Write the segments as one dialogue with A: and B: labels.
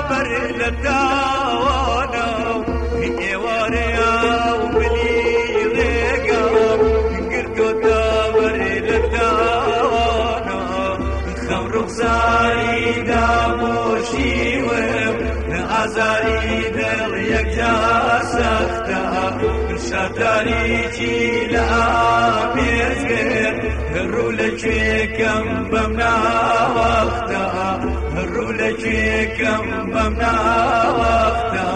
A: بەر لە تاوانە ئێوارەیە و بلی ڕێگە گردۆتە بەر لە تاوانە خەم ڕوخساری دابۆشیوم ئازاری دڵ یەکجا سەختە شەتاریکی لە ئامێزگێر ڕوو لە کوێکەم بەم ناوەختە ڕوو لە کوێکەم بەم ناوەختە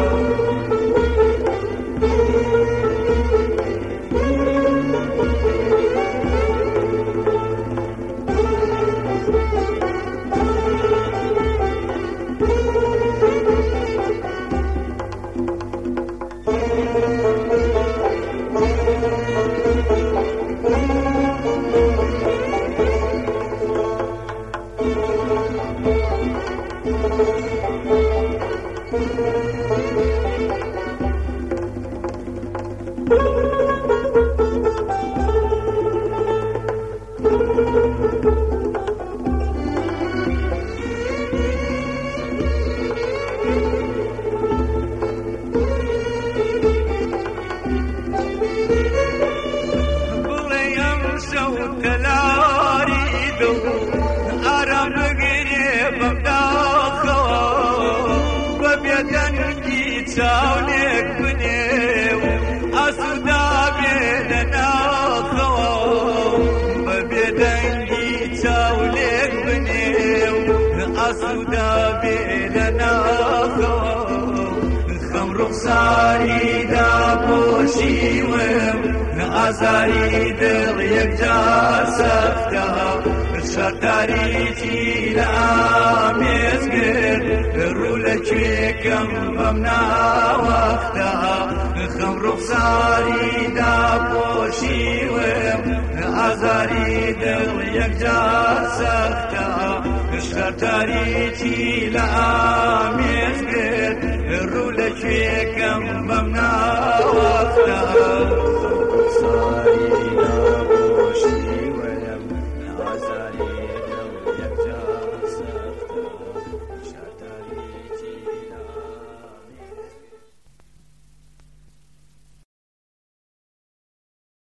A: چاولێک بنێو ئاسوودا بێ لە ناخەوە بە بێدەنگی چاولێک بنێو ئاسوودا بێ لە ناخەوە خەم ڕوخساری داپۆشیوم ئازاری دڵ یەکجا سەختە شەتاریکی لە ئامێزگێر ڕوو لە کوێکەم بەم ناوەختە خەم ڕوخساری داپۆشیوم ئازاری دڵ یەکجا سەختە شەتاریکی لە ئامێزگێر ڕوو لە کوێکەم بەم ناوەختە